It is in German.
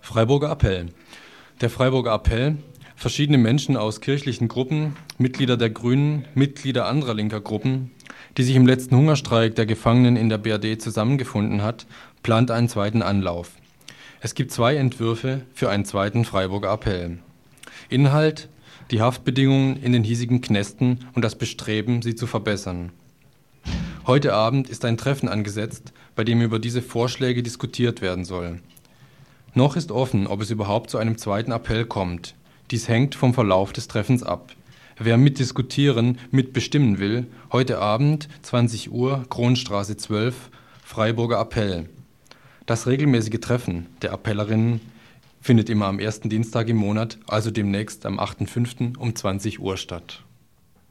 Freiburger Appell. Der Freiburger Appell, verschiedene Menschen aus kirchlichen Gruppen, Mitglieder der Grünen, Mitglieder anderer linker Gruppen, die sich im letzten Hungerstreik der Gefangenen in der BRD zusammengefunden hat, plant einen zweiten Anlauf. Es gibt 2 Entwürfe für einen zweiten Freiburger Appell. Inhalt: die Haftbedingungen in den hiesigen Knästen und das Bestreben, sie zu verbessern. Heute Abend ist ein Treffen angesetzt, bei dem über diese Vorschläge diskutiert werden soll. Noch ist offen, ob es überhaupt zu einem zweiten Appell kommt. Dies hängt vom Verlauf des Treffens ab. Wer mitdiskutieren, mitbestimmen will, heute Abend, 20 Uhr, Kronstraße 12, Freiburger Appell. Das regelmäßige Treffen der Appellerinnen findet immer am ersten Dienstag im Monat, also demnächst am 8.5. um 20 Uhr statt.